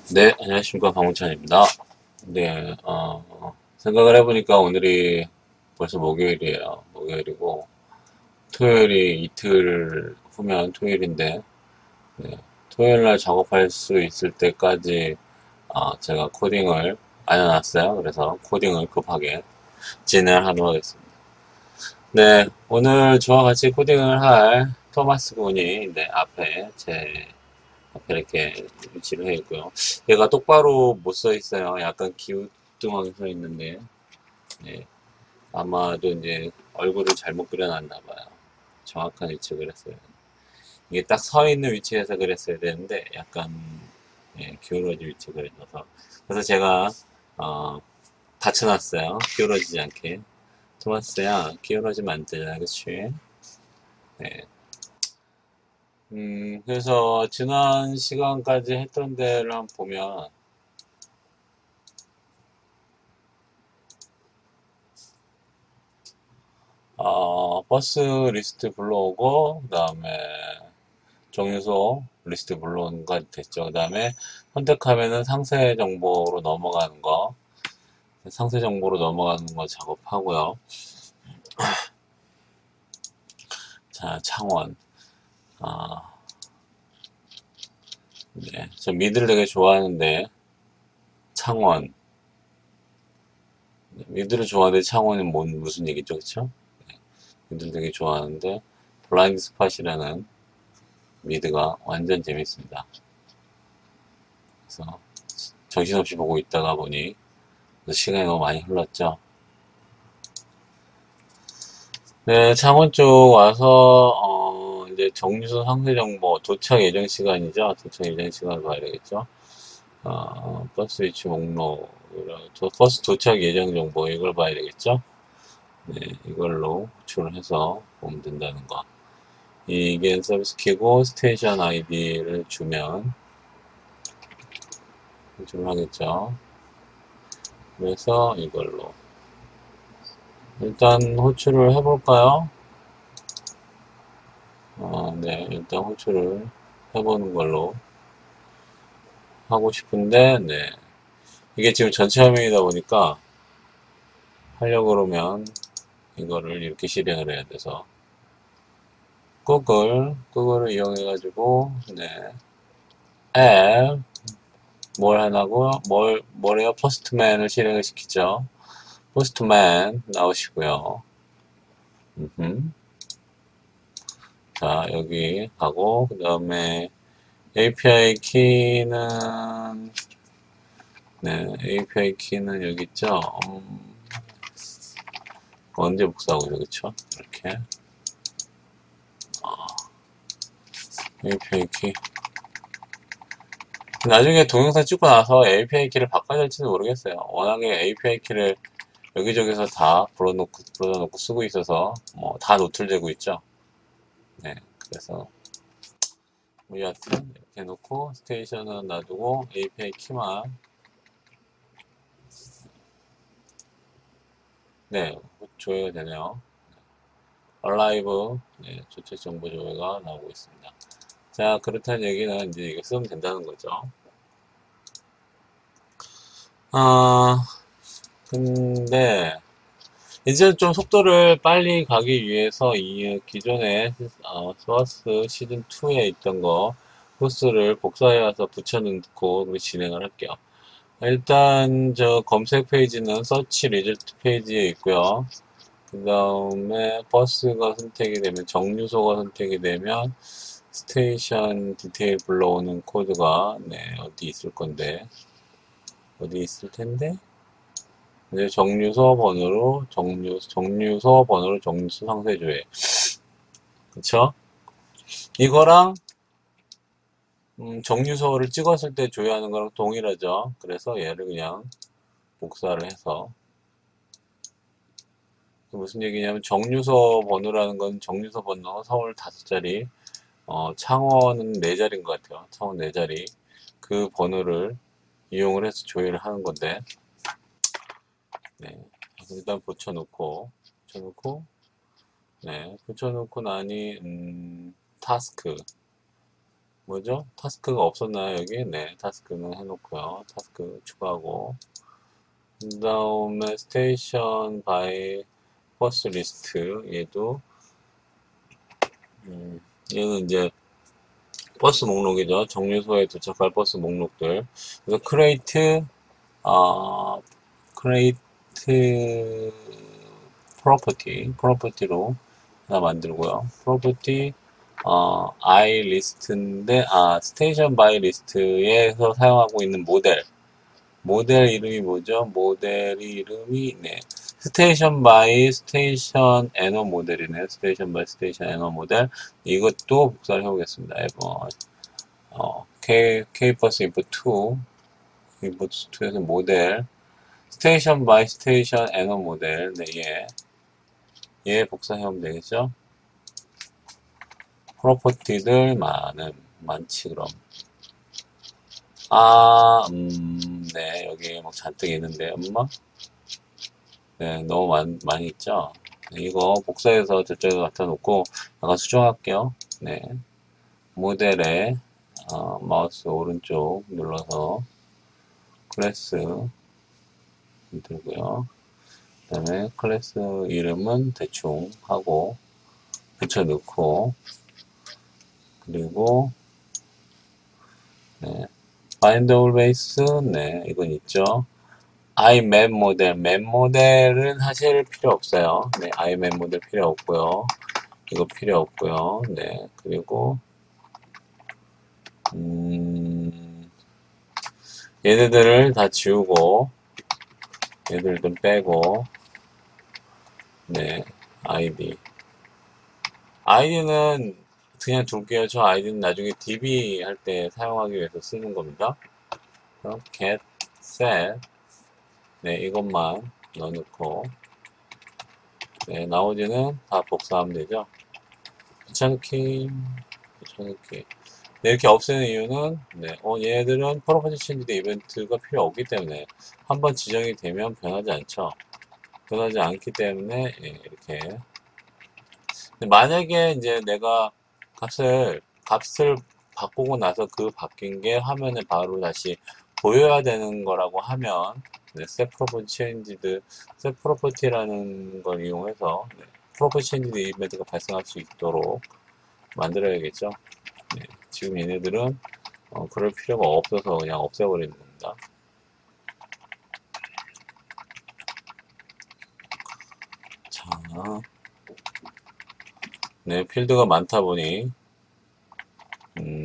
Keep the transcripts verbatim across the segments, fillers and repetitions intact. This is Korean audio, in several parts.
네, 안녕하십니까. 박문찬입니다. 네, 어, 생각을 해보니까 오늘이 벌써 목요일이에요. 목요일이고, 토요일이 이틀 후면 토요일인데, 네, 토요일 날 작업할 수 있을 때까지, 아, 제가 코딩을 안 해놨어요. 그래서 코딩을 급하게 진행을 하도록 하겠습니다. 네, 오늘 저와 같이 코딩을 할 토마스 군이, 네, 앞에 제 앞에 이렇게 위치를 해 있고요. 얘가 똑바로 못 써 있어요. 약간 기우뚱하게 서 있는데, 네. 아마도 이제 얼굴을 잘못 그려놨나 봐요. 정확한 위치 그랬어요. 이게 딱 서 있는 위치에서 그랬어야 되는데, 약간, 예, 기울어진 위치 그려져서. 그래서 제가, 어, 받쳐놨어요. 기울어지지 않게. 토마스야, 기울어지면 안 되잖아, 그치? 네. 음, 그래서 지난 시간까지 했던 데를 한번 보면, 어, 버스 리스트 불러오고, 그 다음에 정류소 리스트 불러오는 거 됐죠. 그 다음에 선택하면은 상세 정보로 넘어가는 거, 상세 정보로 넘어가는 거 작업하고요. 자, 창원. 아, 네. 저 미드를 되게 좋아하는데, 창원. 미드를 좋아하는데 창원은 뭔, 무슨 얘기죠, 그쵸? 미드를 되게 좋아하는데, 블라인드 스팟이라는 미드가 완전 재밌습니다. 그래서 정신없이 보고 있다가 보니, 시간이 너무 많이 흘렀죠. 네, 창원 쪽 와서, 어, 이제 정류소 상세 정보, 도착 예정 시간이죠. 도착 예정 시간을 봐야 되겠죠. 어, 버스 위치 목록, 도- 버스 도착 예정 정보, 이걸 봐야 되겠죠. 네, 이걸로 호출을 해서 보면 된다는 거. 이게 서비스 키고 스테이션 아이디를 주면 호출을 하겠죠. 그래서 이걸로. 일단 호출을 해볼까요? 어, 네, 일단 호출을 해보는 걸로 하고 싶은데, 네. 이게 지금 전체 화면이다 보니까 하려고 그러면 이거를 이렇게 실행을 해야 돼서 구글, 구글을 이용해가지고, 네. 앱, 뭘 하나고, 뭘, 뭐래요? 포스트맨을 실행을 시키죠. 포스트맨 나오시고요. 음흠. 자, 여기 하고, 그 다음에 에이피아이 키는, 네, 에이피아이 키는 여기 있죠. 음, 언제 복사하고, 그쵸? 이렇게. 에이피아이 키. 나중에 동영상 찍고 나서 에이피아이 키를 바꿔야 될지도 모르겠어요. 워낙에 에이피아이 키를 여기저기서 다 불러놓고, 불러놓고 쓰고 있어서, 뭐, 다 노출되고 있죠. 네. 그래서, 뭐, 여하튼, 이렇게 해놓고, 스테이션은 놔두고, 에이피아이 키만, 네, 조회가 되네요. 얼라이브, 네, 조책 정보 조회가 나오고 있습니다. 자, 그렇다는 얘기는 이제 이거 쓰면 된다는 거죠. 아, 근데, 이제 좀 속도를 빨리 가기 위해서 이 기존에 어, 소아스 시즌 이에 있던 거 코스를 복사해와서 붙여넣고 진행을 할게요. 일단 저 검색 페이지는 서치 리절트 페이지에 있고요. 그 다음에 버스가 선택이 되면 정류소가 선택이 되면 스테이션 디테일 불러오는 코드가 네 어디 있을 건데 어디 있을 텐데 이제 정류소 번호로 정류 정류소 번호로 정류소 상세 조회. 그쵸? 이거랑 음, 정류소를 찍었을 때 조회하는 거랑 동일하죠. 그래서 얘를 그냥 복사를 해서 무슨 얘기냐면 정류소 번호라는 건 정류소 번호 서울 다섯 자리, 어, 창원은 네 자리인 것 같아요. 창원 네 자리 그 번호를 이용을 해서 조회를 하는 건데, 네. 일단 붙여놓고 붙여놓고 네, 붙여놓고 나니 음, 타스크 뭐죠? 타스크가 없었나요, 여기? 네, 타스크는 해놓고요. 타스크 추가하고. 그 다음에 스테이션 바이 버스 리스트. 얘도, 음, 얘는 이제 버스 목록이죠. 정류소에 도착할 버스 목록들. 그래서 크레이트, 아, 크레이트 프로퍼티, 프로퍼티로 하나 만들고요. 프로퍼티, 어, I 리스트인데, 아, 스테이션 바이 리스트에서 사용하고 있는 모델. 모델 이름이 뭐죠? 모델 이름이, 네. 스테이션 바이 스테이션 애너 모델이네요. 스테이션 바이 스테이션 애너 모델. 이것도 복사를 해보겠습니다. 어, 어, K, K버스 인포 투, 인포 투에서 모델. 스테이션 바이 스테이션 애너 모델. 네, 예. 예, 복사해보면 되겠죠? 프로퍼티들 많음, 많지, 그럼. 아, 음, 네, 여기 뭐 잔뜩 있는데, 엄마? 네, 너무 많, 많이 있죠? 네, 이거 복사해서 저쪽에 갖다 놓고, 아까 수정할게요. 네. 모델에, 어, 마우스 오른쪽 눌러서, 클래스 들고요. 그 다음에 클래스 이름은 대충 하고, 붙여 넣고, 그리고, 네. find always, 네, 이건 있죠. iMap 모델, 맵 모델은 사실 필요 없어요. 네, iMap 모델 필요 없고요. 이거 필요 없고요. 네, 그리고 음, 얘네들을 다 지우고 얘들 좀 빼고 네, 아이디 아이디는 그냥 둘게요. 저 아이디는 나중에 디비 할 때 사용하기 위해서 쓰는 겁니다. 그럼 get set 네, 이것만 넣어놓고 네, 나머지는 다 복사하면 되죠. 귀찮기 귀찮기 네, 이렇게 없애는 이유는 네, 어, 얘네들은 프로퍼티 체인지 이벤트가 필요 없기 때문에 한번 지정이 되면 변하지 않죠. 변하지 않기 때문에 예, 이렇게 만약에 이제 내가 값을 값을 바꾸고 나서 그 바뀐 게 화면에 바로 다시 보여야 되는 거라고 하면 네, set property changed set property라는 걸 이용해서 네, 프로퍼티 체인지 이벤트가 발생할 수 있도록 만들어야겠죠. 네, 지금 얘네들은 어, 그럴 필요가 없어서 그냥 없애버리는 겁니다. 자, 네, 필드가 많다 보니, 음,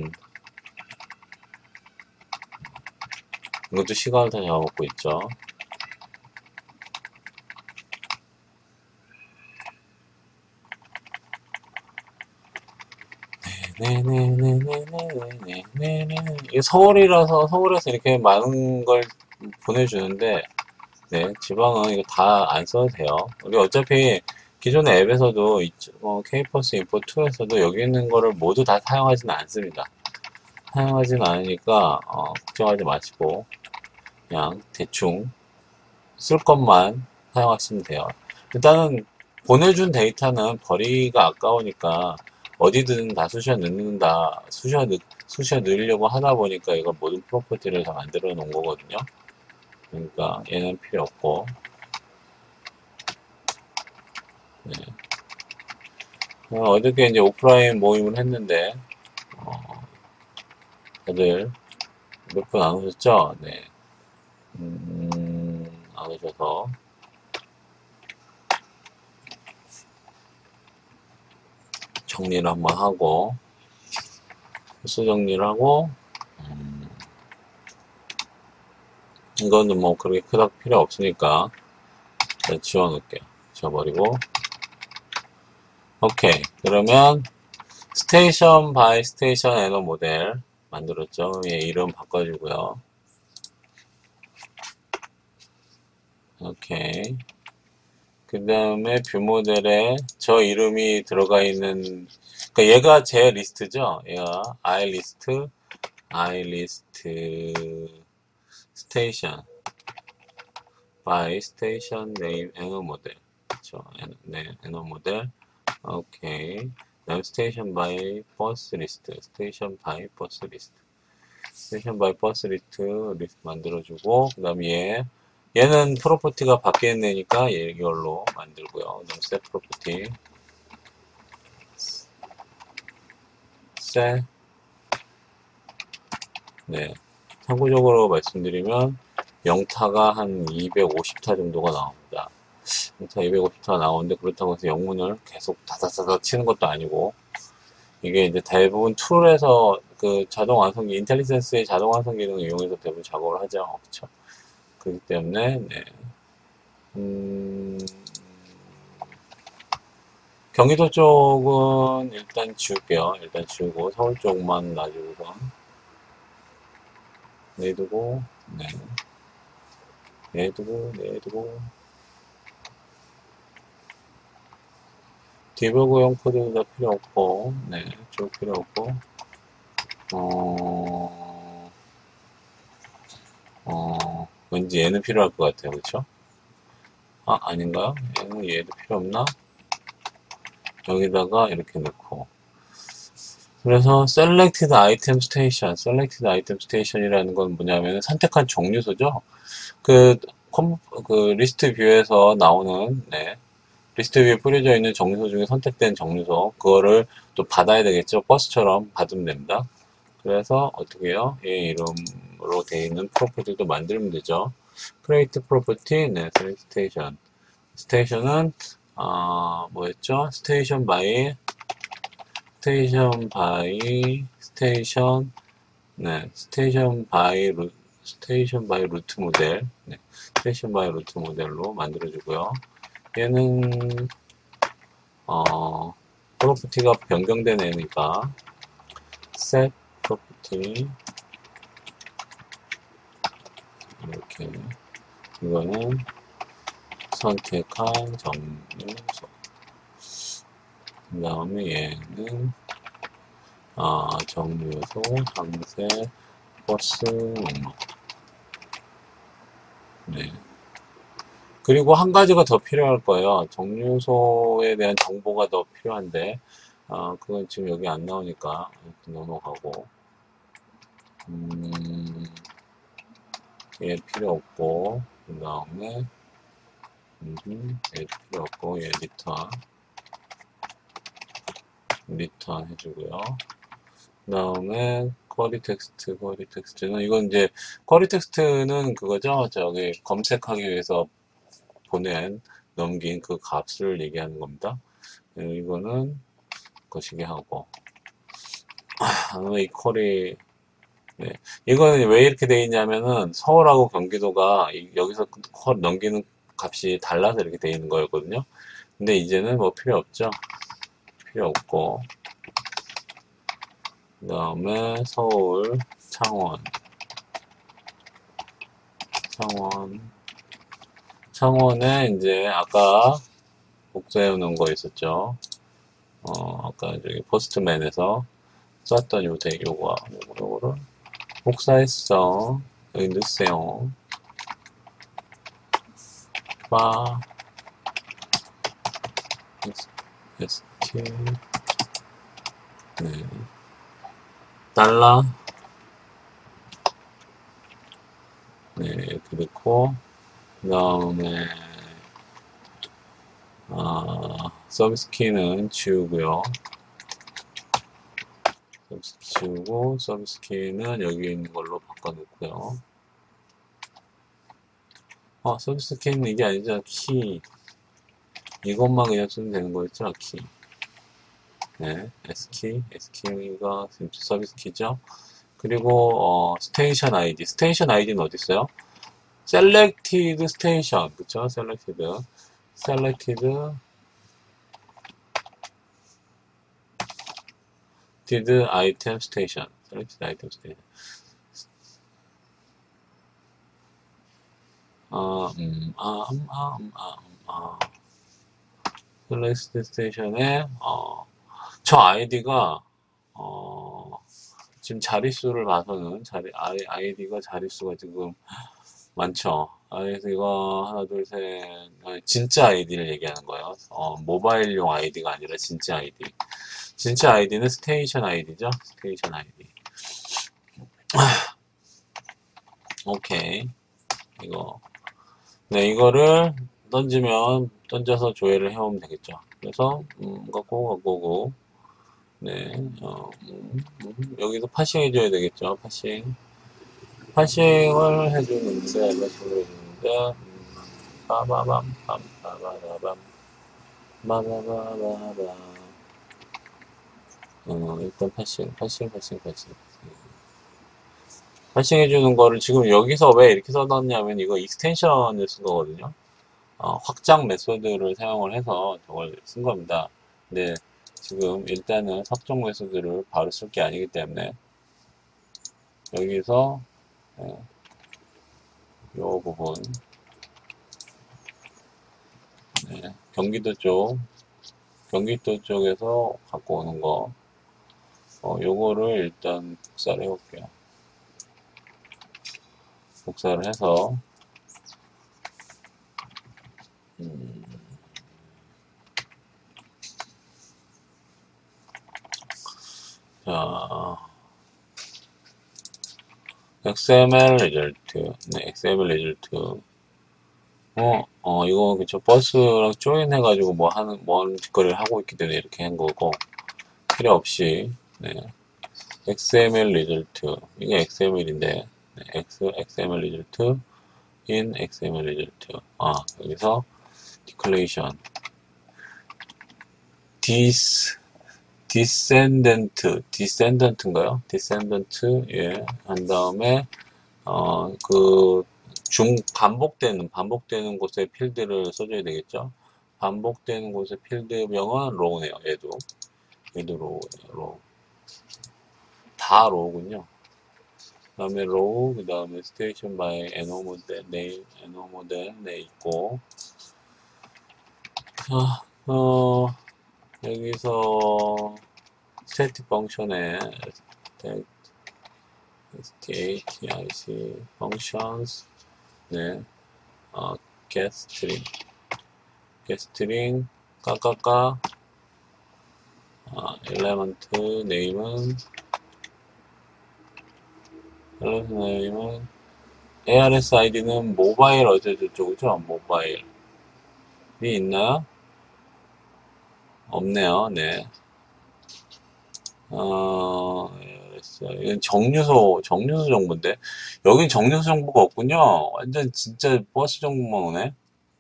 이것도 시간을 다 잡아먹고 있죠. 네네네네네네네네. 이게 서울이라서, 서울에서 이렇게 많은 걸 보내주는데, 네, 지방은 이거 다 안 써도 돼요. 우리 어차피 기존의 앱에서도, 어, K버스 인포 투에서도 여기 있는 거를 모두 다 사용하지는 않습니다. 사용하지는 않으니까, 어, 걱정하지 마시고, 그냥 대충 쓸 것만 사용하시면 돼요. 일단은 보내준 데이터는 버리기가 아까우니까 어디든 다 쑤셔 넣는다, 쑤셔 넣, 쑤셔 넣으려고 하다 보니까 이걸 모든 프로퍼티를 다 만들어 놓은 거거든요. 그러니까 얘는 필요 없고, 네. 어, 어저께 이제 오프라인 모임을 했는데, 어, 다들 몇 분 안 오셨죠? 네. 음, 안 오셔서. 정리를 한번 하고, 수 정리를 하고, 음, 이거는 뭐 그렇게 크다 필요 없으니까 지워 놓을게요. 지워버리고. 오케이. 그러면 스테이션 바이 스테이션 에너 모델 만들었죠. 얘 이름 바꿔주고요. 오케이. 그 다음에 뷰 모델에 저 이름이 들어가 있는, 그러니까 얘가 제 리스트죠. 얘가 I 리스트, I 리스트 스테이션 by station name 에너 모델. 그렇죠. 네, 에너 모델. 오케이. 그다음에 스테이션 바이 버스 리스트, 스테이션 바이 버스 리스트, 스테이션 바이 버스 리스트 리스트 만들어주고, 그 다음에 얘, 얘는 프로퍼티가 밖에 있는 애니까 얘 이걸로 만들고요. 그다음 셋 프로퍼티, 셋, 네. 참고적으로 말씀드리면 영타가 한 이백오십 타 정도가 나옵니다. 영타 이백오십 타 나오는데 그렇다고 해서 영문을 계속 다다다다 치는 것도 아니고, 이게 이제 대부분 툴에서 그 자동 완성기, 인텔리전스의 자동 완성 기능을 이용해서 대부분 작업을 하죠. 그렇죠? 그렇기 때문에, 네. 음, 경기도 쪽은 일단 지울게요. 일단 지우고, 서울 쪽만 놔주고선 내두고, 네. 내두고, 내두고, 디버그용 코드가 필요 없고, 네. 쭉 필요 없고, 어, 어, 왠지 얘는 필요할 것 같아요. 그렇죠? 아, 아닌가요? 얘는 얘도 필요 없나? 여기다가 이렇게 넣고. 그래서 selected item station, selected item station이라는 건 뭐냐면 선택한 정류소죠. 그, 컴, 그 리스트 뷰에서 나오는, 네. 리스트 뷰에 뿌려져 있는 정류소 중에 선택된 정류소, 그거를 또 받아야 되겠죠. 버스처럼 받으면 됩니다. 그래서 어떻게 해요? 얘 이름으로 되어 있는 프로퍼티도 만들면 되죠. create property, 네, select station. 스테이션은, 아, 뭐였죠? 스테이션 바이, 스테이션 바이, 스테이션, 네, 스테이션 바이 루, 스테이션 바이 루트 모델, 네, 스테이션 바이 루트 모델로 만들어주고요. 얘는, 어, 프로퍼티가 변경된 애니까, set property, 이렇게, 이거는 선택한 정류소. 그 다음에 얘는, 아, 정류소, 항세, 버스, 목록. 네. 그리고 한 가지가 더 필요할 거예요. 정류소에 대한 정보가 더 필요한데, 아, 그건 지금 여기 안 나오니까 넘어가고, 음, 얘 필요 없고, 그 다음에, 음, 얘 필요 없고, 얘 리턴, 리턴 해주고요. 그 다음에, 쿼리 텍스트, 쿼리 텍스트는, 이건 이제, 쿼리 텍스트는 그거죠. 저기, 검색하기 위해서 보낸, 넘긴 그 값을 얘기하는 겁니다. 이거는 거시기 하고, 이 쿼리, 네. 이거는 왜 이렇게 돼 있냐면은 서울하고 경기도가 여기서 넘기는 값이 달라서 이렇게 돼 있는 거였거든요. 근데 이제는 뭐 필요 없죠. 필요 없고, 그 다음에 서울, 창원, 창원, 창원에 이제 아까 복사해 놓은 거 있었죠. 어, 아까 저기 포스트맨에서 썼던 요 대, 요거, 요거, 요거를 복사했어. 여기 넣으세요. 바, 에스큐, 네. 달러, 네, 이렇게 넣고, 그 다음에, 아, 서비스 키는 지우고요. 서비스 키 지우고, 서비스 키는 여기 있는 걸로 바꿔놓고요. 어, 서비스 키는 이게 아니죠. 키. 이것만 그냥 쓰면 되는 거였죠. 키. 네, S키, S키가 서비스 키죠. 그리고, 어, 스테이션 아이디. 스테이션 아이디는 어디 있어요? selected station. 그쵸? selected. selected did item station. selected item station. 아, 음, 아, 음, 아, 음, 아, 음, 아. selected station에, 어, 저 아이디가, 어, 지금 자릿수를 봐서는, 자리, 아이디가 자릿수가 지금 많죠. 아이디가 하나, 둘, 셋, 진짜 아이디를 얘기하는 거예요. 어, 모바일용 아이디가 아니라 진짜 아이디. 진짜 아이디는 스테이션 아이디죠. 스테이션 아이디. 오케이. 이거. 네, 이거를 던지면, 던져서 조회를 해오면 되겠죠. 그래서, 음, 갖고, 갖고, 오고. 네, 어, 음, 음, 여기서 파싱 해줘야 되겠죠. 파싱. 파싱을 해주는데, 파싱을 해주는데, 음, 빠바밤, 빰, 빠바바밤, 빠바바바밤. 어, 일단 파싱, 파싱, 파싱, 파싱. 파싱 해주는 거를 지금 여기서 왜 이렇게 써놨냐면 이거 익스텐션을 쓴 거거든요. 어, 확장 메소드를 사용을 해서 저걸 쓴 겁니다. 근데 지금 일단은 확장 메소드를 바로 쓸 게 아니기 때문에 여기서 네, 이 부분 네, 경기도 쪽 경기도 쪽에서 갖고 오는 거 어, 요거를 일단 복사를 해볼게요. 복사를 해서 음, 자 엑스엠엘 리절트 네, 엑스엠엘 리절트 어, 어, 이거, 그쵸. 버스랑 조인해가지고 뭐 하는, 뭐 하는 짓거리를 하고 있기 때문에 이렇게 한 거고, 필요 없이, 네. 엑스엠엘 리절트. 이게 엑스엠엘인데, 네. X, 엑스엠엘 리절트, in 엑스엠엘 리절트. 아, 여기서, declaration. dis, descendant, descendant인가요? descendant, 예. 한 다음에, 어, 그, 중, 반복되는, 반복되는 곳에 필드를 써줘야 되겠죠? 반복되는 곳의 필드명은 로우네요, 얘도. 얘도 로우, 로우. 다 로우군요. 그 다음에 로우, 그 다음에 스테이션 바이 에노 모델, 네임, 에노 모델, 네, 있고. 자, 어, 여기서, 스태틱 펑션에, static functions, 네, 어, get string. 게스트링 까까까 아, 엘레먼트 네임은 엘레먼트 네임은 에이아르에스 아이디는 모바일 어제저 쪽이죠? 모바일이 있나요? 없네요. 네. 어, 에이아르에스 이건 정류소 정류소 정보인데 여긴 정류소 정보가 없군요. 완전 진짜 버스 정보만 오네.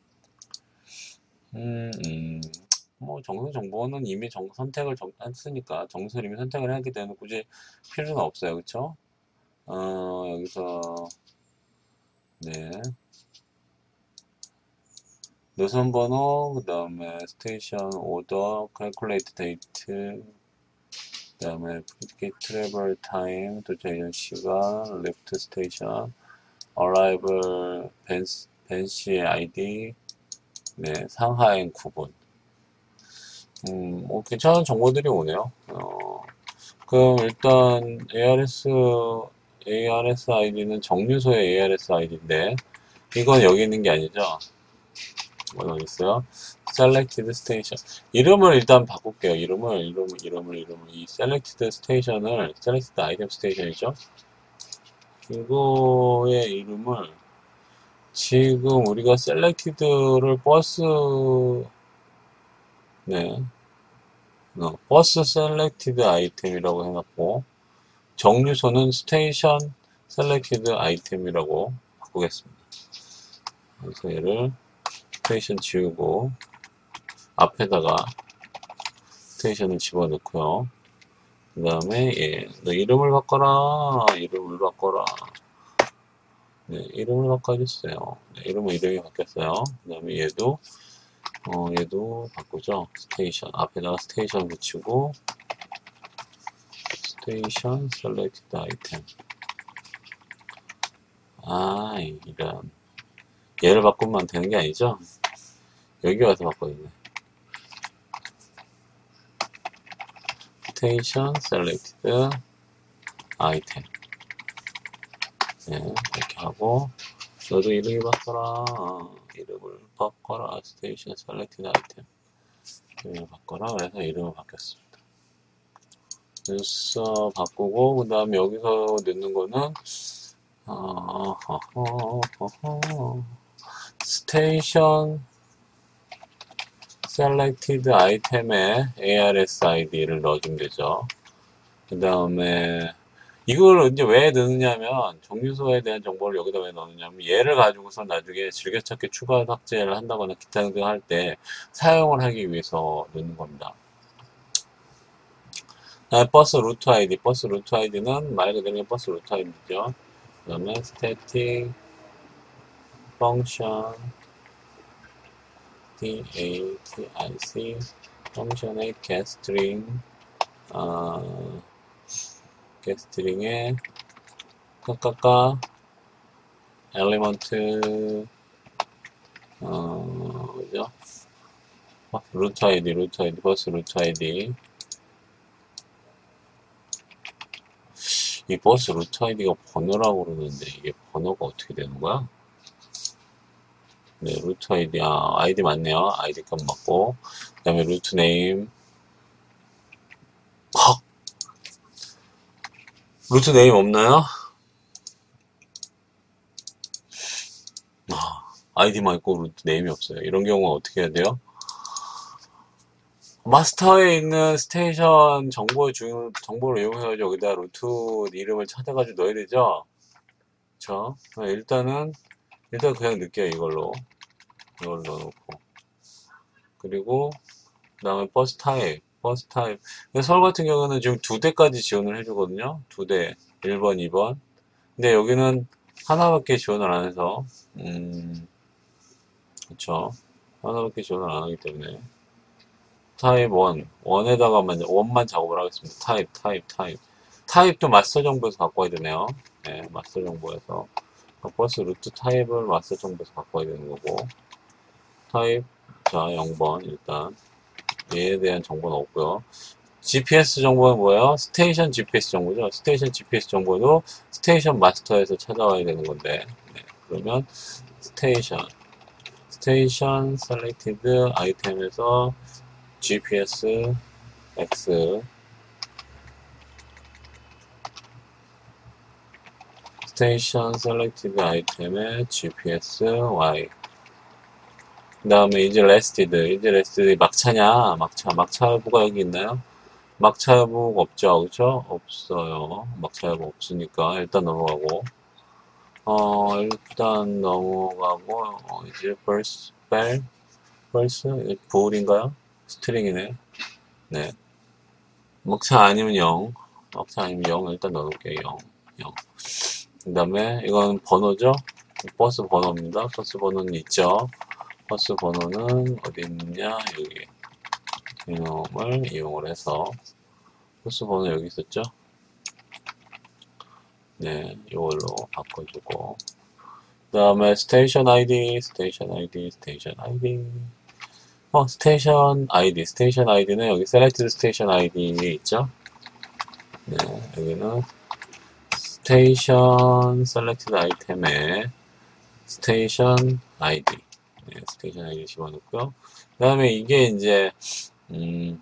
음, 음. 뭐 정수 정보는 이미 정, 선택을 정, 했으니까 정수를 이미 선택을 했기 때문에 굳이 필요는 없어요. 그쵸? 어, 여기서, 네. 노선 번호, 그 다음에 스테이션 오더, calculate date, 그 다음에 predicate travel time, 도착 예정 시간, left station, arrival, 벤시, 벤시 아이디, 네, 상하행 구분. 음, 뭐 괜찮은 정보들이 오네요. 어, 그럼 일단 에이아르에스, 에이아르에스 아이디는 정류소의 에이아르에스 아이디인데, 이건 여기 있는 게 아니죠? 이건 어디 있어요? Selected Station. 이름을 일단 바꿀게요. 이름을, 이름을, 이름을, 이름을. 이 Selected Station을, Selected Item Station이죠? 이거의 이름을, 지금 우리가 Selected를 버스, 네. 어, 버스 Selected Item이라고 해놨고, 정류소는 Station Selected Item이라고 바꾸겠습니다. 그래서 얘를 스테이션 지우고, 앞에다가 스테이션을 집어넣고요. 그 다음에 예, 너 이름을 바꿔라. 이름을 바꿔라. 네, 이름을 바꿔주세요. 네, 이름은 이름이 바뀌었어요. 그 다음에 얘도 어, 얘도 바꾸죠. 스테이션 앞에다가 스테이션 붙이고 스테이션 셀렉티드 아이템. 아, 이런 얘를 바꾸면 되는 게 아니죠? 여기 와서 바꿔야네. 스테이션 셀렉티드 아이템. 네, 이렇게 하고 너도 이름이 바꿔라. 이름을 바꿔라. 스테이션 셀렉티드 아이템. 이름을 바꿔라. 그래서 이름을 바뀌었습니다. 그래서 바꾸고, 그 다음에 여기서 넣는 거는, 어, 스테이션 셀렉티드 아이템에 에이아르에스 아이디를 넣어주면 되죠. 그 다음에 이걸 이제 왜 넣느냐면 정류소에 대한 정보를 여기다 왜 넣느냐면 얘를 가지고서 나중에 즐겨찾기 추가 삭제를 한다거나 기타 등등 할 때 사용을 하기 위해서 넣는 겁니다. 다음에 버스 루트 아이디, 버스 루트 아이디는 말 그대로 버스 루트 아이디죠. 그 다음에 static function datic 펑션의 getString 어, getString의 까까까 엘리먼트 어, 그죠? 루트 아이디, 루트 아이디, 버스 루트 아이디. 이 버스 루트 아이디가 번호라고 그러는데 이게 번호가 어떻게 되는 거야? 네, 루트 아이디, 아, 아이디 맞네요. 아이디 값 맞고. 그 다음에 루트 네임. 헉! 루트 네임 없나요? 아, 아이디만 있고 루트 네임이 없어요. 이런 경우는 어떻게 해야 돼요? 마스터에 있는 스테이션 정보 중, 정보를 이용해서 여기다 루트 이름을 찾아가지고 넣어야 되죠? 그쵸? 일단은, 일단 그냥 넣을게요, 이걸로. 이걸 넣어놓고. 그리고, 그 다음에 버스 타입. 버스 타입. 서울 같은 경우는 지금 두 대까지 지원을 해주거든요. 두 대. 일 번, 이 번. 근데 여기는 하나밖에 지원을 안 해서, 음, 그쵸. 하나밖에 지원을 안 하기 때문에. 타입 일. 일에다가만, 일만 작업을 하겠습니다. 타입, 타입, 타입. 타입도 마스터 정보에서 바꿔야 되네요. 네, 마스터 정보에서. 버스 루트 타입을 마스터 정보에서 바꿔야 되는 거고. 타입, 자, 영 번, 일단. 얘에 대한 정보는 없고요. 지피에스 정보는 뭐예요? 스테이션 지피에스 정보죠. 스테이션 지피에스 정보도 스테이션 마스터에서 찾아와야 되는 건데. 네, 그러면 스테이션. 스테이션 셀렉티드 아이템에서 지피에스 X 스테이션 셀렉티드 아이템에 지피에스 Y 그 다음에 이제 레스티드 이제 레스티드 막차냐 막차 막차 여부가 여기 있나요? 막차 여부가 없죠 그쵸? 없어요 막차 여부 없으니까 일단 넘어가고 어 일단 넘어가고 어, 이제 벌스 벨 벌스 부울인가요? 스트링이네 네 막차 아니면 영 막차 아니면 영 일단 넣어놓을게요 영 영 그 다음에 이건 번호죠 버스 번호입니다 버스 번호는 있죠 버스 번호는 어디 있느냐 여기 이놈을 이용을 해서 버스 번호 여기 있었죠 네 이걸로 바꿔주고 그 다음에 스테이션 아이디 스테이션 아이디 스테이션 아이디 어 스테이션 아이디 스테이션 아이디는 여기 셀렉티드 스테이션 아이디에 있죠 네 여기는 스테이션 셀렉티드 아이템에 스테이션 아이디 네, 스테이션 아이디 집어넣고요 그 다음에 이게 이제 음,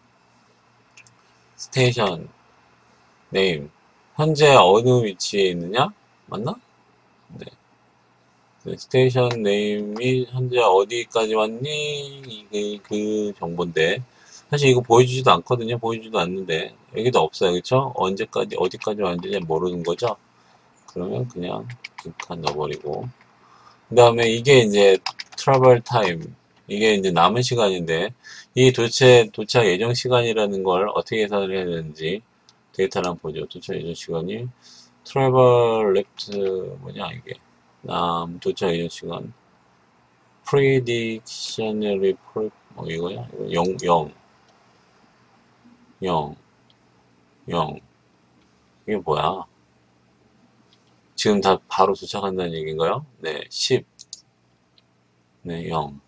스테이션 네임 현재 어느 위치에 있느냐 맞나? 네. 네, 스테이션 네임이 현재 어디까지 왔니? 이게 그 정보인데 사실 이거 보여주지도 않거든요. 보여주지도 않는데 여기도 없어요. 그쵸? 언제까지 어디까지 왔는지 모르는 거죠. 그러면 그냥 빈칸 넣어버리고 그 다음에 이게 이제 트러블 타임 이게 이제 남은 시간인데 이 도체 도착 예정 시간이라는 걸 어떻게 계산을 해야 되는지 데이터를 한번 보죠. 도착 예정 시간이 트래블 랩트 뭐냐 이게 남 도착 예정 시간 predictionary pro 뭐 이거야 이거 영 영 영 영 이게 뭐야 지금 다 바로 도착한다는 얘기인가요? 네 십 네 영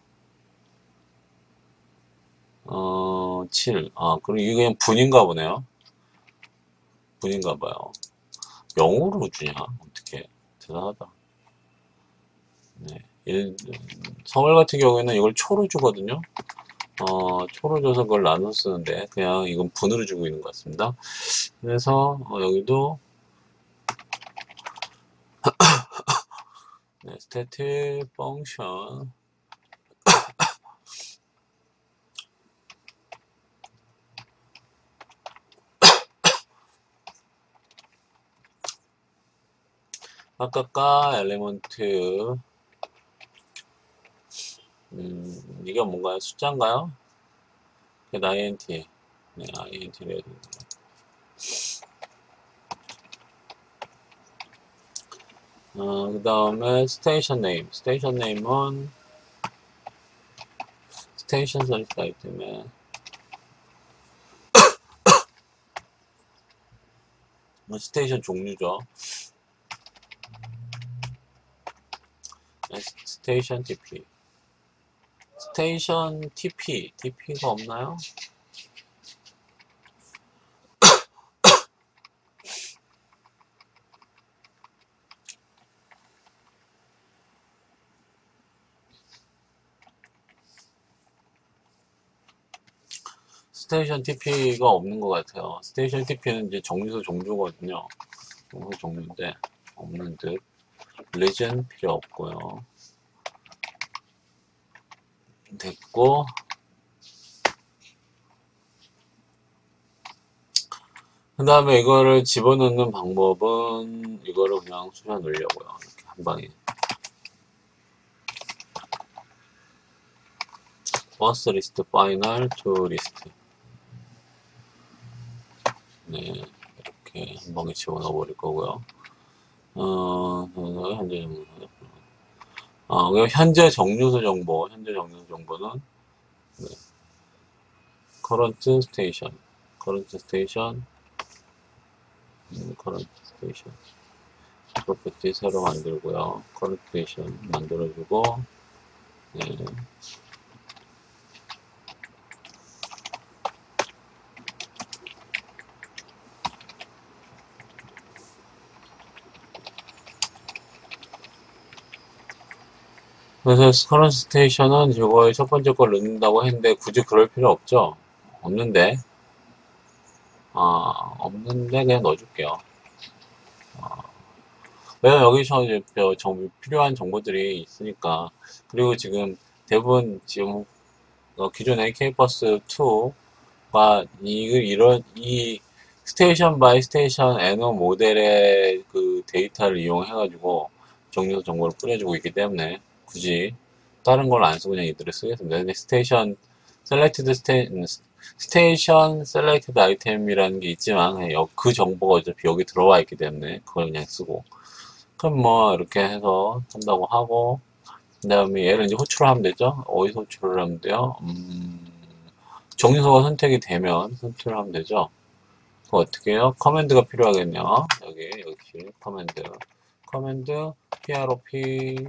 어 칠 아 그럼 이게 그냥 분인가 보네요 분인가 봐요 영으로 주냐 어떻게 대단하다 네 일, 서울 같은 경우에는 이걸 초로 주거든요 어, 초로 줘서 그걸 나눠 쓰는데, 그냥 이건 분으로 주고 있는 것 같습니다. 그래서, 어, 여기도, 네, static function, 아까까 엘리먼트, 음, 이게 뭔가요? 숫자인가요? int, 네, int를 해야 됩니다. 어, 그 다음에 스테이션 네임. 스테이션 네임은 스테이션 서비스 아이템에 스테이션 종류죠. 스테이션 티피. 스테이션 티피. 티피가 없나요? 스테이션 티피가 없는 것 같아요. 스테이션 티피는 이제 정류소 종류거든요. 정류소 종류인데 없는 듯. 리전 필요 없고요. 됐고, 그 다음에 이거를 집어넣는 방법은 이거를 그냥 쑤셔 넣으려고요. 이렇게 한 방에. 버스 리스트 파이널 투 리스트. 네, 이렇게 한 방에 집어넣어 버릴 거고요. 어, 현재 정류소. 어, 그럼 현재 정류소 정보, 현재 정류소 정보는 네, current station, current station, 음, current station. 프로퍼티 새로 만들고요. current station 만들어주고, 네. 그래서 current station은 저거의 첫 번째 걸 넣는다고 했는데 굳이 그럴 필요 없죠? 없는데, 아, 없는데 그냥 넣어줄게요. 아, 왜냐면 여기서 이제 저 정- 필요한 정보들이 있으니까. 그리고 지금 대부분 지금 어, 기존의 케이버스 이가 이, 이런, 이 스테이션 바이 스테이션 애너 모델의 그 데이터를 이용해가지고 정류소 정보를 뿌려주고 있기 때문에 굳이 다른 걸 안 쓰고 그냥 이들을 쓰겠습니다. 근데 스테이션 셀렉티드 스테, 스테이션 셀렉티드 아이템이라는 게 있지만 그냥 그 정보가 어차피 여기 들어와 있기 때문에 그걸 그냥 쓰고 그럼 뭐 이렇게 해서 한다고 하고 그 다음에 얘를 이제 호출을 하면 되죠. 어디서 호출을 하면 돼요? 음, 정류소가 선택이 되면 선택을 하면 되죠. 그거 어떻게 해요? 커맨드가 필요하겠네요. 여기, 역시 커맨드. 커맨드, prop,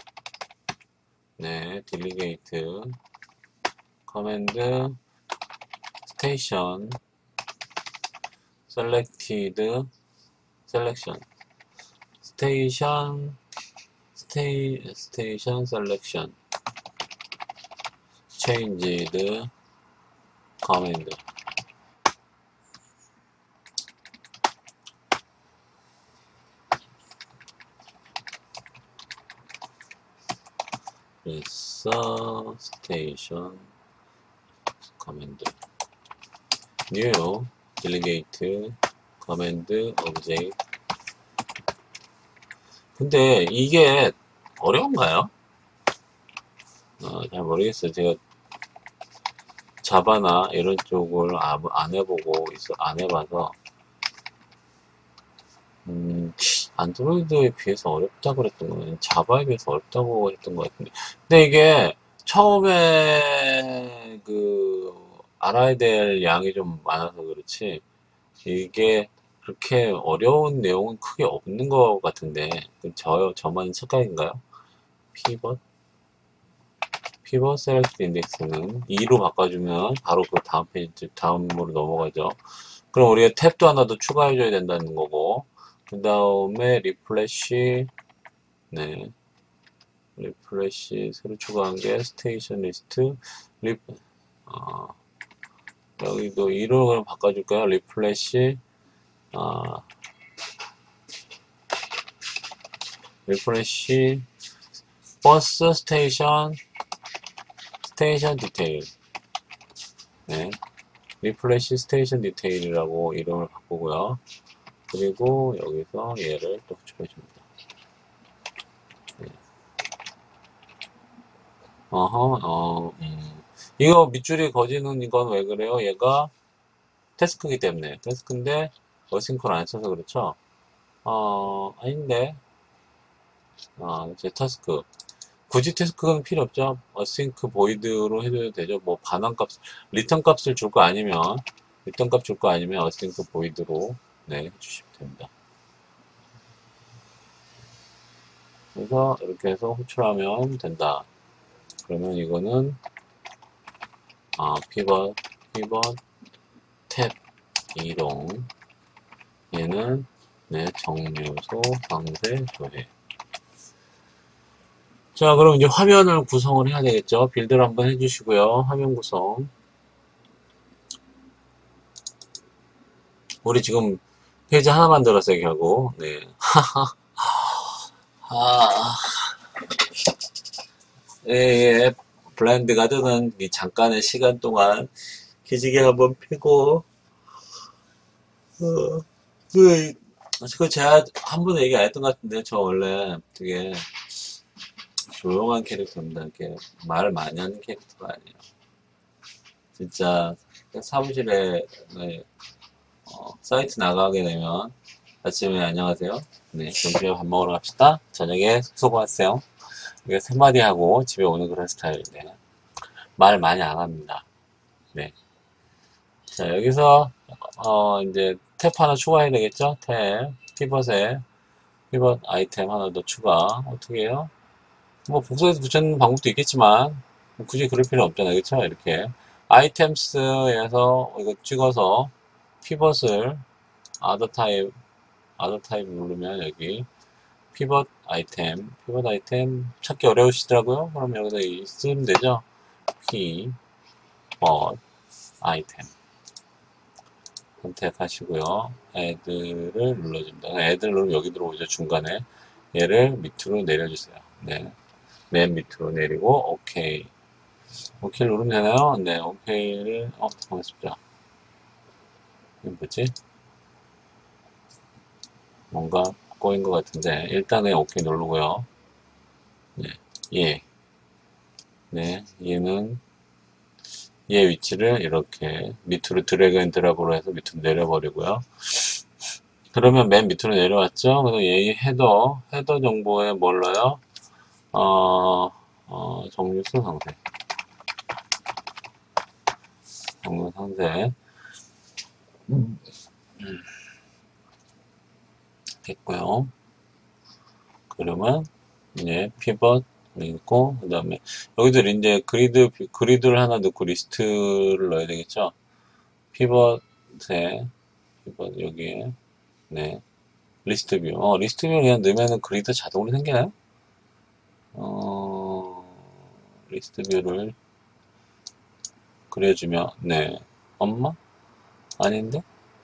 네, 딜리게이트, 커맨드, 스테이션, 셀렉티드, 셀렉션, 스테이션, 스테이, 스테이션 셀렉션, 체인지드, 커맨드. 그래서 스테이션 커맨드 new delegate 커맨드 object. 근데 이게 어려운가요? 어, 잘 모르겠어요. 제가 자바나 이런 쪽을 아- 안 해보고 있어 안 해봐서 음, 안드로이드에 비해서 어렵다고 그랬던 거는 자바에 비해서 어렵다고 했던 것 같은데. 근데 이게 처음에 그 알아야 될 양이 좀 많아서 그렇지 이게 그렇게 어려운 내용은 크게 없는 것 같은데 저 저만 착각인가요? 피벗 피벗 셀렉트 인덱스는 이로 바꿔주면 바로 그 다음 페이지 다음으로 넘어가죠. 그럼 우리가 탭도 하나 더 추가해줘야 된다는 거고 그 다음에 리플래시 네 리플래시 새로 추가한 게 스테이션 리스트 리, 어, 여기도 이로 바꿔줄까요? 리플래시, 어, 리플래시, 버스 스테이션, 스테이션 디테일. 네. 리플래시 스테이션 디테일이라고 이름을 바꾸고요. 그리고 여기서 얘를 또 추가해줍니다. 네. 어허, 어, 음. 이거 밑줄이 거지는 이건 왜 그래요? 얘가 태스크이기 때문에. 태스크인데, 어싱크를 안 써서 그렇죠? 어, 아닌데. 아, 제 타스크. 굳이 태스크는 필요 없죠? 어싱크 보이드로 해도 되죠? 뭐, 반환 값, 리턴 값을 줄 거 아니면, 리턴 값 줄 거 아니면 어싱크 보이드로, 네, 해주시면 됩니다. 그래서 이렇게 해서 호출하면 된다. 그러면 이거는, 아, 피벗, 피벗, 탭, 이동. 얘는, 네, 정류소, 상세, 조회. 자, 그럼 이제 화면을 구성을 해야 되겠죠? 빌드를 한번 해주시고요. 화면 구성. 우리 지금 페이지 하나 만들었어요, 결국. 네. 아, 예, 예. 블라인드 가드는 이 잠깐의 시간 동안 기지개 한번 펴고, 어, 그, 그 제가 한 번도 얘기 안 했던 것 같은데, 저 원래 되게 조용한 캐릭터입니다. 이렇게 말을 많이 하는 캐릭터가 아니에요. 진짜 사무실에, 네, 어, 사이트 나가게 되면 아침에 안녕하세요. 네, 점심에 밥 먹으러 갑시다. 저녁에 수고하세요. 이게 세 마디 하고 집에 오는 그런 스타일인데 말 많이 안 합니다. 네. 자, 여기서 어 이제 탭 하나 추가해야 되겠죠? 탭 피벗에 피벗 아이템 하나 더 추가. 어떻게 해요? 뭐 복사해서 붙여놓는 방법도 있겠지만 굳이 그럴 필요 없잖아요. 그렇죠? 이렇게 아이템스에서 이거 찍어서 피벗을 아더 타입 아더 타입 누르면 여기 피벗 아이템, 피벗 아이템 찾기 어려우시더라고요. 그럼 여기다 쓰면 되죠. 피벗 아이템 선택하시고요. 애들을 눌러줍니다. 애들 누르면 여기 들어오죠. 중간에 얘를 밑으로 내려주세요. 네, 맨 밑으로 내리고 오케이. 오케이 누르면 되나요? 네, 오케이를 어 잠깐만 보자. 이게 뭐지? 뭔가 꼬인 것 같은데 일단은 오케이 누르고요. 네, 예. 네, 얘는 얘 위치를 이렇게 밑으로 드래그 앤 드랍으로 해서 밑으로 내려버리고요. 그러면 맨 밑으로 내려왔죠? 그래서 얘 헤더, 헤더 정보에 뭘 넣어요? 어, 어, 정류소 상세. 정류 상세. 음. 됐고요. 그러면 이제 피벗 있고 그 다음에 여기도 이제 그리드 그리드를 하나 넣고 리스트를 넣어야 되겠죠. 피벗에 피벗 여기에 네 리스트 뷰. 어 리스트 뷰 그냥 넣으면은 그리드 자동으로 생기나요? 어 리스트 뷰를 그려주면 네 엄마 아닌데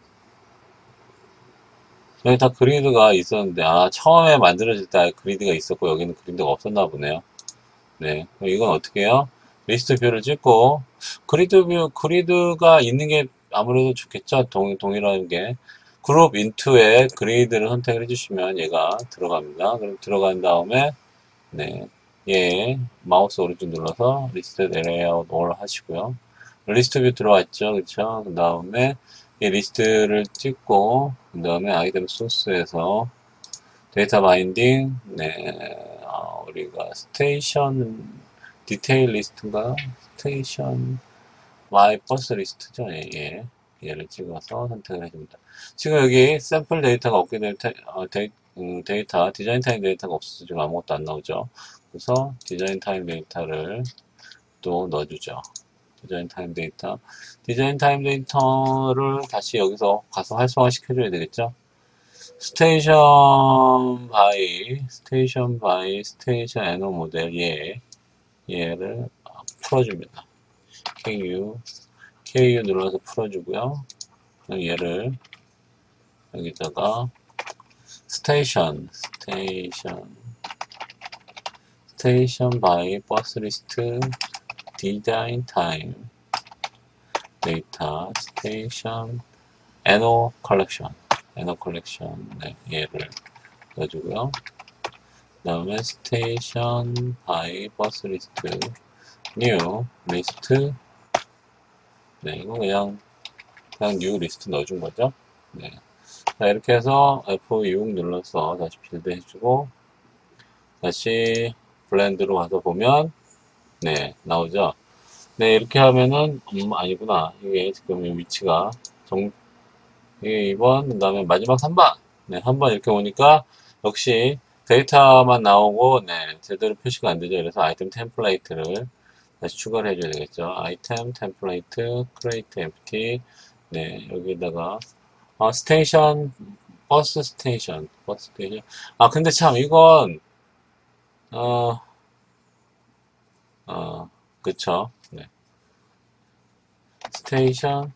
여기 다 그리드가 있었는데 아 처음에 만들어질 때 그리드가 있었고 여기는 그리드가 없었나 보네요. 네, 이건 어떻게 해요? 리스트 뷰를 찍고, 그리드 뷰, 그리드가 있는 게 아무래도 좋겠죠? 동, 동일한 게. 그룹 인투에 그리드를 선택을 해주시면 얘가 들어갑니다. 그럼 들어간 다음에, 네, 얘 마우스 오른쪽 눌러서 리스트 레이아웃 올 하시고요. 리스트 뷰 들어왔죠? 그쵸? 그 다음에 이 리스트를 찍고, 그 다음에 아이템 소스에서 데이터 바인딩, 네, 아, 우리가 스테이션 디테일 리스트인가? 스테이션 마이 버스 리스트죠. 예, 예. 얘를 찍어서 선택을 해줍니다. 지금 여기 샘플 데이터가 없게 될 테, 어, 데이, 음, 데이터, 디자인 타임 데이터가 없어서 지금 아무것도 안 나오죠. 그래서 디자인 타임 데이터를 또 넣어주죠. 디자인 타임 데이터. 디자인 타임 데이터를 다시 여기서 가서 활성화 시켜줘야 되겠죠. 스테이션 바이, 스테이션 바이, 스테이션 애너 모델, 얘, 얘를 풀어줍니다. ku, ku 눌러서 풀어주고요. 그럼 얘를 여기다가 스테이션, 스테이션, 스테이션 by 버스 리스트 디자인 타임 데이터 스테이션 애노 컬렉션, 애노 컬렉션, 네, 얘를 넣어주고요. 그 다음에 스테이션 by 버스 리스트 new 리스트, 네, 이거 그냥 그냥 new 리스트 넣어준 거죠. 네. 자, 이렇게 해서 에프 육 눌러서 다시 빌드 해주고 다시 블렌드로 가서 보면 네, 나오죠. 네, 이렇게 하면은 음, 아니구나. 이게 지금 위치가 정 이게 이 번, 그 다음에 마지막 삼 번. 네, 한 번 이렇게 오니까 역시 데이터만 나오고 네, 제대로 표시가 안 되죠. 그래서 아이템 템플레이트를 다시 추가를 해줘야 되겠죠. 아이템 템플레이트 create empty, 네, 여기다가 아, 스테이션, 버스 스테이션, 버스 스테이션. 아, 근데 참, 이건, 어, 어, 그쵸. 네. 스테이션,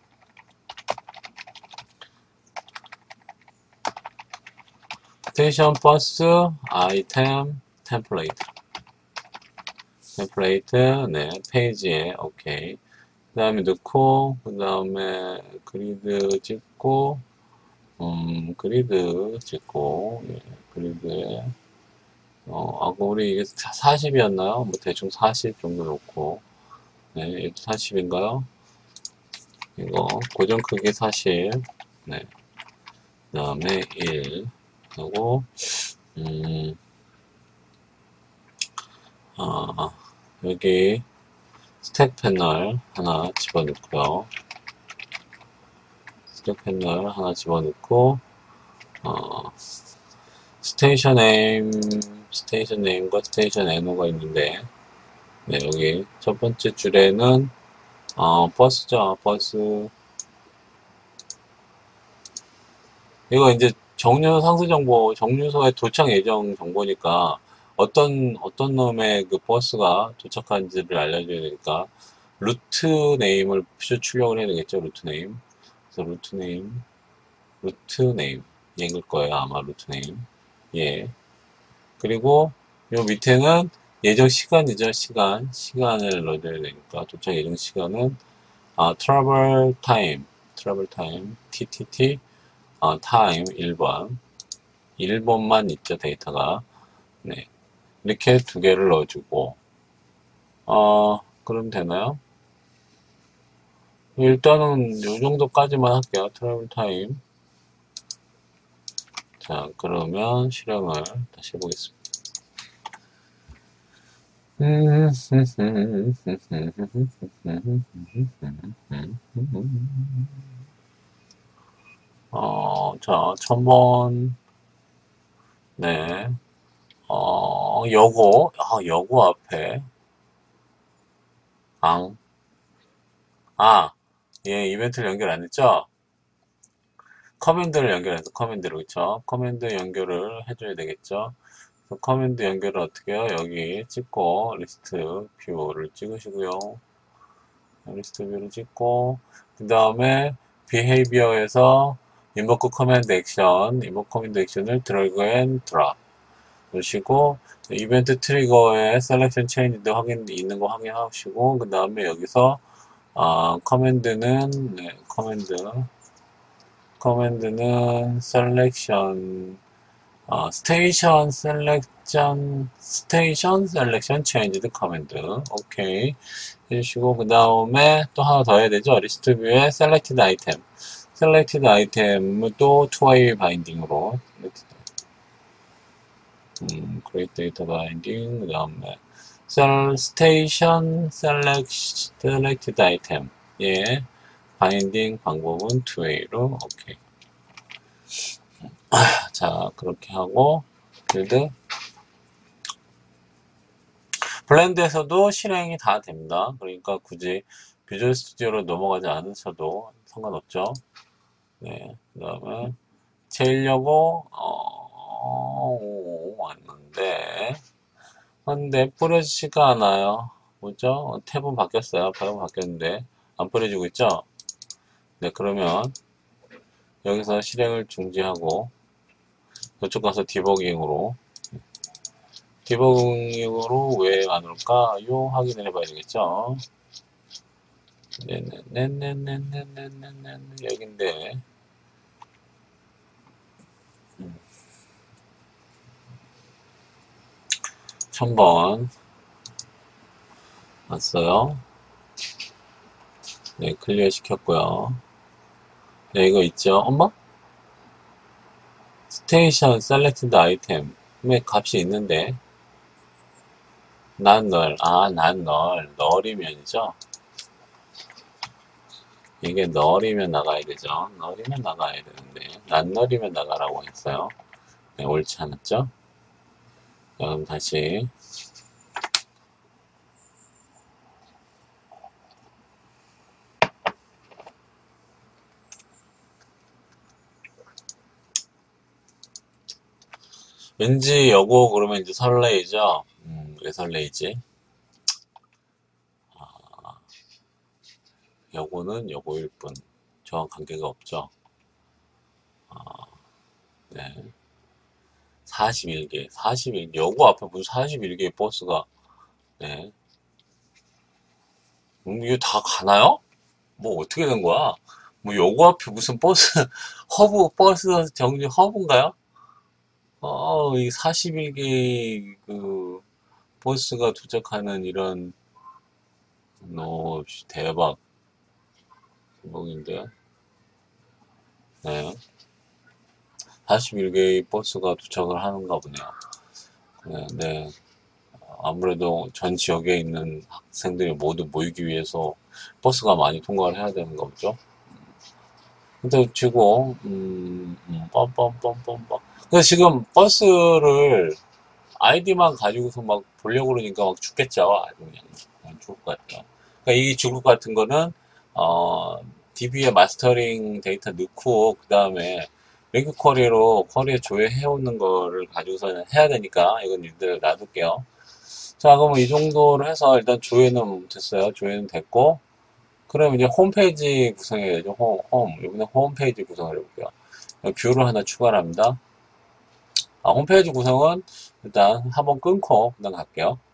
스테이션 버스, 아이템, 템플레이트. 템플레이트, 네, 페이지에, 오케이. 그 다음에 넣고, 그 다음에 그리드 찍고, 음, 그리드 찍고, 예, 그리드에, 어, 아까 우리 이게 사십이었나요? 뭐 대충 사십 정도 놓고, 네, 이것도 사십인가요? 이거 고정 크기 사십, 네, 그 다음에 일 하고, 음, 아, 여기 스택 패널 하나 집어넣고요. 스택 패널 하나 집어넣고, 어, 스테이션 네임, 스테이션 네임과 스테이션 애노가 있는데, 네, 여기 첫 번째 줄에는 어, 버스죠. 버스. 이거 이제 정류소 상세 정보, 정류소의 도착 예정 정보니까 어떤 어떤 놈의 그 버스가 도착한지를 알려줘야 되니까 루트 네임을 출력을 해야 되겠죠. 루트 네임. 그래서 루트 네임, 루트 네임 얘일 거예요. 아마 루트 네임. 예. 그리고 요 밑에는 예정 시간이죠. 시간. 시간을 넣어줘야 되니까 도착 예정 시간은 아, 트러블 타임, 트러블 타임, 티티티, 어, 타임 일 번. 일 번만 있죠, 데이터가. 네. 이렇게 두 개를 넣어주고, 어, 그럼 되나요? 일단은 요 정도까지만 할게요, 트러블 타임. 자, 그러면 실행을 다시 해보겠습니다. 어, 자, 천번, 네. 어, 여고, 아, 여고 앞에, 강, 아, 예, 이벤트를 연결 안 했죠? 커맨드를 연결해서 커맨드로, 그쵸? 커맨드 연결을 해줘야 되겠죠? 그래서 커맨드 연결을 어떻게 해요? 여기 찍고, 리스트 뷰를 찍으시고요. 리스트 뷰를 찍고, 그 다음에, behavior에서 invoke command action, invoke command action을 drag and drop. 놓으시고, 이벤트 트리거에 selection change도 확인, 있는 거 확인하시고, 그 다음에 여기서, 아, 커맨드는, 네, 커맨드, 커맨드는 selection, 어, station selection, station selection changed 커맨드. 오케이. 해주시고, 그 다음에 또 하나 더 해야 되죠. 리스트 뷰에 selected item. selected item을 또 two-way binding으로. 음, create data binding. 그 다음에 station select, selected item. 예. 바인딩 방법은 투웨이로 오케이. 자, 그렇게 하고 빌드 블렌드에서도 실행이 다 됩니다. 그러니까 굳이 비주얼 스튜디오로 넘어가지 않으셔도 상관없죠. 네, 그 다음에 채우려고 어, 왔는데 근데 뿌려지지가 않아요. 뭐죠? 탭은 바뀌었어요. 파일은 바뀌었는데 안 뿌려지고 있죠? 네, 그러면 여기서 실행을 중지하고 저쪽 가서 디버깅으로 디버깅으로 왜 안 올까요? 확인을 해봐야 되겠죠? 네네네네네네네네 여긴데 천 번 왔어요. 네, 클리어 시켰고요. 네, 이거 있죠? 엄마? 스테이션 셀렉티드 아이템의 값이 있는데 난 널, 아, 난 널, 널이면이죠? 이게 널이면 나가야 되죠? 널이면 나가야 되는데 난 널이면 나가라고 했어요. 네, 옳지 않았죠? 그럼 다시 왠지 여고 그러면 이제 설레이죠? 음, 왜 설레이지? 여고는 여고일 뿐. 저와 관계가 없죠? 네. 사십일 개, 사십일 개. 여고 앞에 무슨 사십일 개의 버스가, 네. 음, 이게 다 가나요? 뭐 어떻게 된 거야? 뭐 여고 앞에 무슨 버스, 허브, 버스 정류 허브인가요? 어, 이 사십일 개의 그, 버스가 도착하는 이런, 너, 대박. 대박인데요? 네. 사십일 개의 버스가 도착을 하는가 보네요. 네, 네. 아무래도 전 지역에 있는 학생들이 모두 모이기 위해서 버스가 많이 통과를 해야 되는 거죠. 근데 치고, 음, 음, 빰빰빰빰빰. 근데 지금 버스를 아이디만 가지고서 막 보려고 그러니까 막 죽겠죠. 아주 그냥, 그냥 죽을 것 같아요. 그러니까 이 죽을 것 같은 거는, 어, 디비에 마스터링 데이터 넣고, 그 다음에 링크 쿼리로 쿼리에 조회해오는 거를 가지고서는 해야 되니까, 이건 이대로 놔둘게요. 자, 그러면 이 정도로 해서 일단 조회는 됐어요. 조회는 됐고, 그럼 이제 홈페이지 구성해야죠. 홈, 홈. 이번에 홈페이지 구성을 해볼게요. 뷰를 하나 추가를 합니다. 아, 홈페이지 구성은 일단 한번 끊고 그다음 갈게요.